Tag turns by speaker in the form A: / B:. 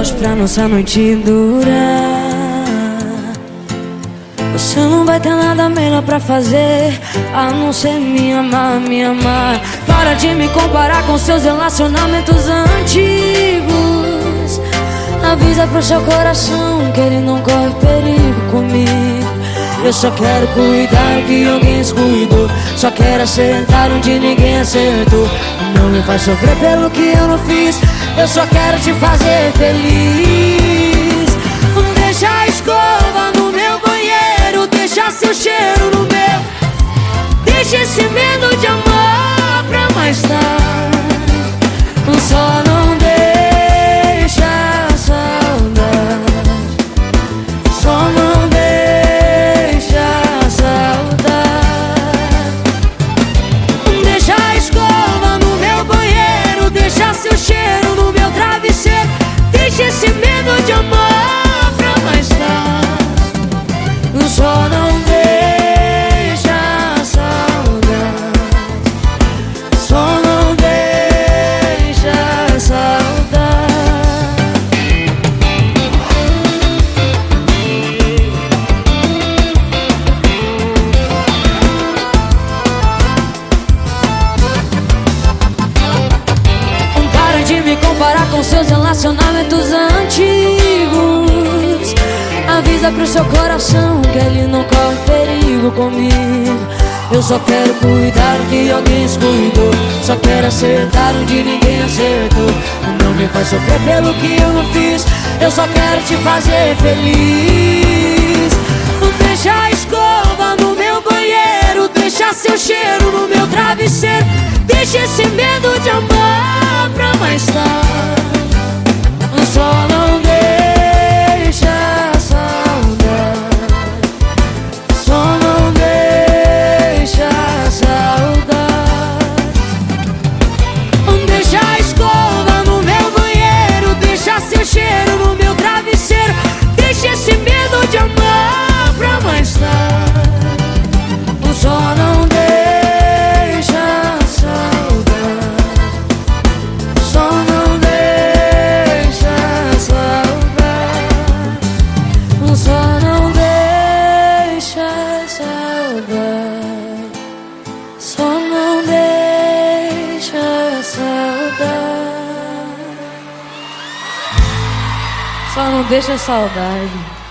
A: hoje pra nossa noite durar. Você não vai ter nada melhor pra fazer a não ser me amar, me amar. Para de me comparar com seus relacionamentos antigos. Avisa pro seu coração que ele não corre perigo comigo. Eu só quero cuidar que alguém descuidou. Só quero acertar onde ninguém acertou. Não me faz sofrer pelo que eu não fiz. Eu só quero te fazer feliz. Deixa a escova no meu banheiro, deixa seu cheiro no meu. Deixa esse medo de amar pra mais tarde. Só não deixa a saudade. Só não deixa a saudade. Deixa a escova no meu banheiro, deixa seu cheiro no meu travesseiro. Deixa esse medo de amar pra mais tarde. Só não deixa a saudade. Só não deixa a saudade. Para de me comparar com seus relacionamentos antigos. Avisa pro seu coração que ele não corre perigo comigo. Eu só quero cuidar que alguém descuidou. Só quero acertar onde ninguém acertou. Não me faz sofrer pelo que eu não fiz. Eu só quero te fazer feliz. Deixa a escova no meu banheiro, deixa seu cheiro no meu travesseiro. Deixa esse medo de amar pra mais tarde. Só não deixa a saudade. Só não deixa a saudade. Deixa a escova no meu banheiro, deixa seu cheiro no meu travesseiro. Deixa esse medo de amar pra mais tarde. Só não deixa a saudade. Só não deixa a saudade. Só não deixa a saudade. Só não deixa a saudade. Só não deixa a saudade.